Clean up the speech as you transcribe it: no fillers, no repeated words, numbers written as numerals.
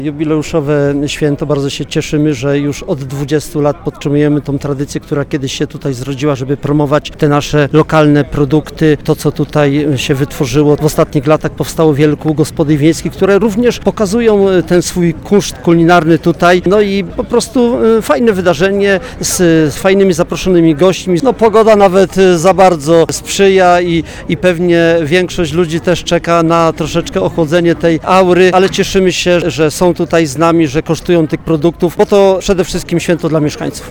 Jubileuszowe święto, bardzo się cieszymy, że już od 20 lat podtrzymujemy tą tradycję, która kiedyś się tutaj zrodziła, żeby promować te nasze lokalne produkty, to co tutaj się wytworzyło. W ostatnich latach powstało wiele kół gospodyń wiejskich, które również pokazują ten swój kunszt kulinarny tutaj. No i po prostu fajne wydarzenie z fajnymi zaproszonymi gośćmi. No pogoda nawet za bardzo sprzyja i pewnie większość ludzi też czeka na troszeczkę ochłodzenie tej aury, ale cieszymy się, że są tutaj z nami, że kosztują tych produktów, bo to przede wszystkim święto dla mieszkańców.